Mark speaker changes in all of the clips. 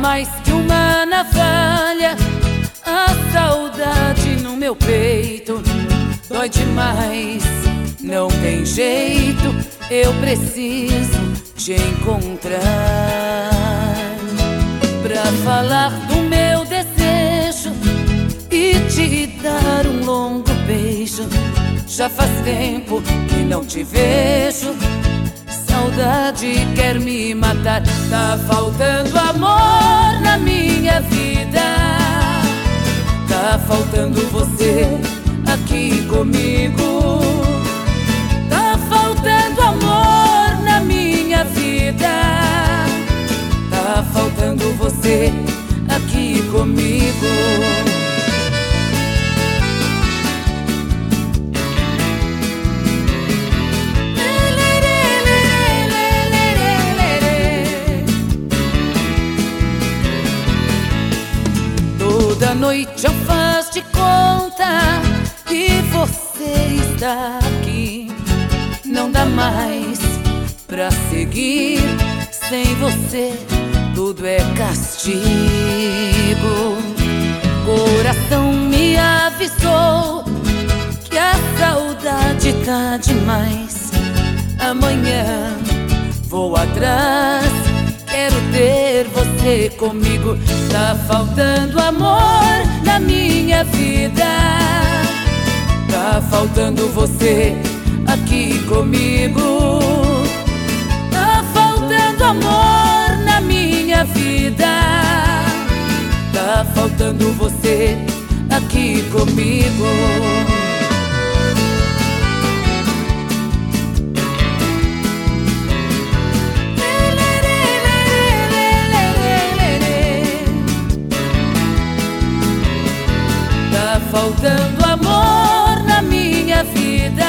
Speaker 1: mais que uma navalha, a saudade no meu peito dói demais. Não tem jeito, eu preciso te encontrar pra falar do meu desejo e te dar um longo beijo. Já faz tempo que não te vejo, saudade quer me matar. Tá faltando amor na minha vida, tá faltando você aqui comigo. Tá faltando amor na minha vida, tá faltando você aqui comigo. Toda noite eu faço de conta que você está aqui. Não dá mais pra seguir, sem você tudo é castigo. Coração me avisou que a saudade tá demais. Amanhã vou atrás, quero ter você comigo. Tá faltando amor na minha vida, tá faltando você aqui comigo. Tá faltando amor na minha vida, tá faltando você aqui comigo. Tá faltando amor na minha vida,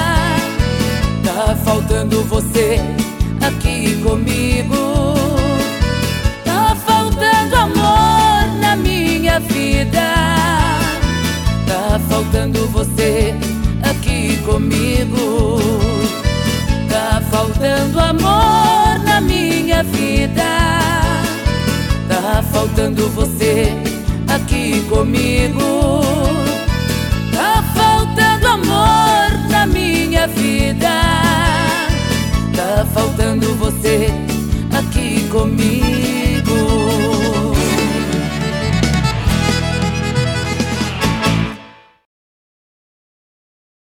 Speaker 1: tá faltando você aqui comigo. Tá faltando amor na minha vida, tá faltando você aqui comigo. Tá faltando amor na minha vida, tá faltando você aqui comigo.